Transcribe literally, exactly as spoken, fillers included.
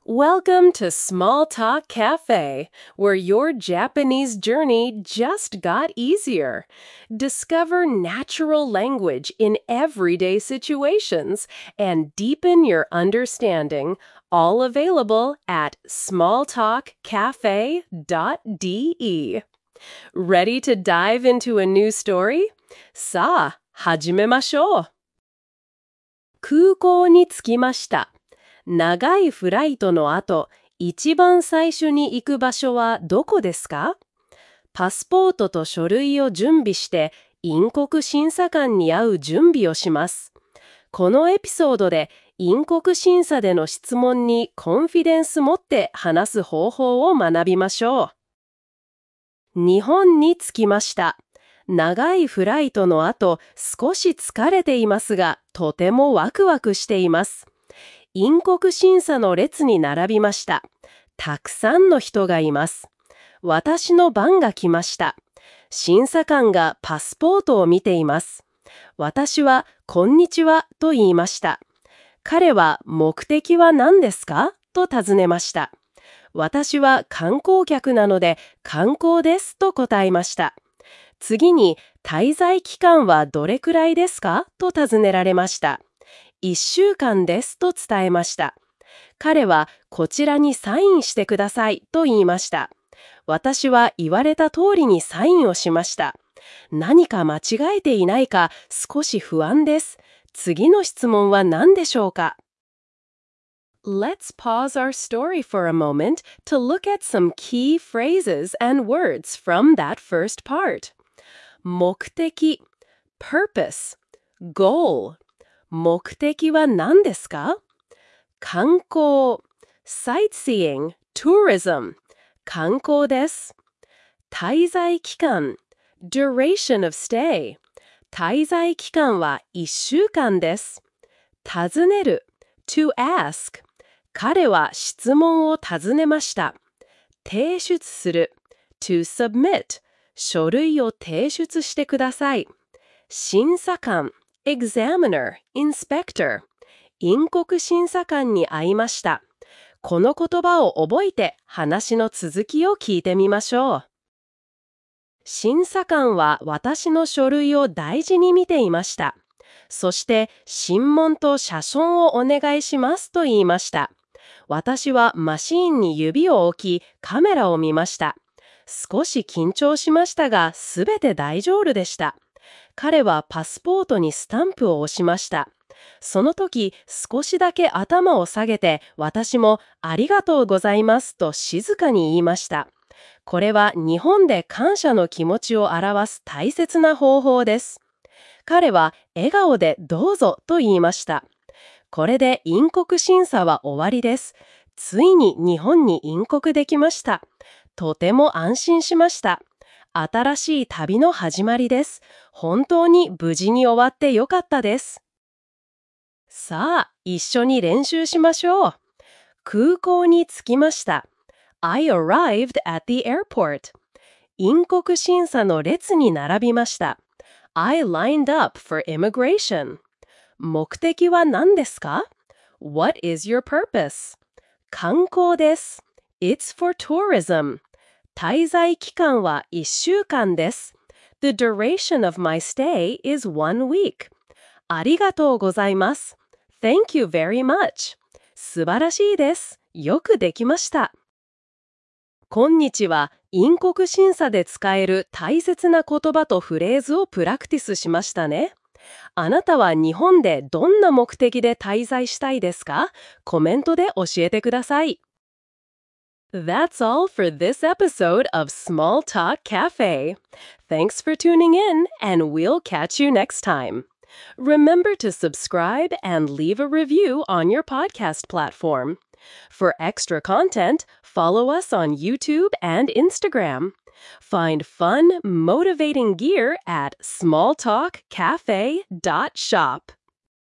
Welcome to Small Talk Cafe, where your Japanese journey just got easier. Discover natural language in everyday situations and deepen your understanding, all available at small talk cafe dot d e. Ready to dive into a new story? さあ、始めましょう。空港に着きました。長いフライトの後、一番最初に行く場所はどこですか？パスポートと書類を準備して、入国審査官に会う準備をします。このエピソードで、入国審査での質問にコンフィデンス持って話す方法を学びましょう。日本に着きました。長いフライトの後、少し疲れていますが、とてもワクワクしています。入国審査の列に並びました。たくさんの人がいます。私の番が来ました。審査官がパスポートを見ています。私は、こんにちはと言いました。彼は、目的は何ですかと尋ねました。私は観光客なので、観光ですと答えました。次に、滞在期間はどれくらいですかと尋ねられました。いっしゅうかんですと伝えました。彼はこちらにサインしてくださいと言いました。私は言われた通りにサインをしました。何か間違えていないか少し不安です。次の質問は何でしょうか？ Let's pause our story for a moment to look at some key phrases and words from that first part. 目的 purpose, goal目的は何ですか？観光 sightseeing, tourism 観光です。滞在期間 duration of stay 滞在期間はいっしゅうかんです。尋ねる to ask 彼は質問を尋ねました。提出する to submit 書類を提出してください。審査官examiner, inspector 入国審査官に会いました。この言葉を覚えて話の続きを聞いてみましょう。審査官は私の書類を大事に見ていました。そして審問と写真をお願いしますと言いました。私はマシーンに指を置きカメラを見ました。少し緊張しましたがすべて大丈夫でした。彼はパスポートにスタンプを押しました。その時、少しだけ頭を下げて、私もありがとうございますと静かに言いました。これは日本で感謝の気持ちを表す大切な方法です。彼は笑顔でどうぞと言いました。これで入国審査は終わりです。ついに日本に入国できました。とても安心しました。新しい旅の始まりです。本当に無事に終わってよかったです。さあ、一緒に練習しましょう。空港に着きました。I arrived at the airport. 入国審査の列に並びました。I lined up for immigration. 目的は何ですか？ What is your purpose? 観光です。It's for tourism. 滞在期間はいっしゅうかんです。The duration of my stay is one week. ありがとうございます。Thank you very much. 素晴らしいです。よくできました。こんにちは。入国審査で使える大切な言葉とフレーズをプラクティスしましたね。あなたは日本でどんな目的で滞在したいですか？コメントで教えてください。That's all for this episode of Small Talk Cafe. Thanks for tuning in, and we'll catch you next time. Remember to subscribe and leave a review on your podcast platform. For extra content, follow us on YouTube and Instagram. Find fun, motivating gear at small talk cafe dot shop.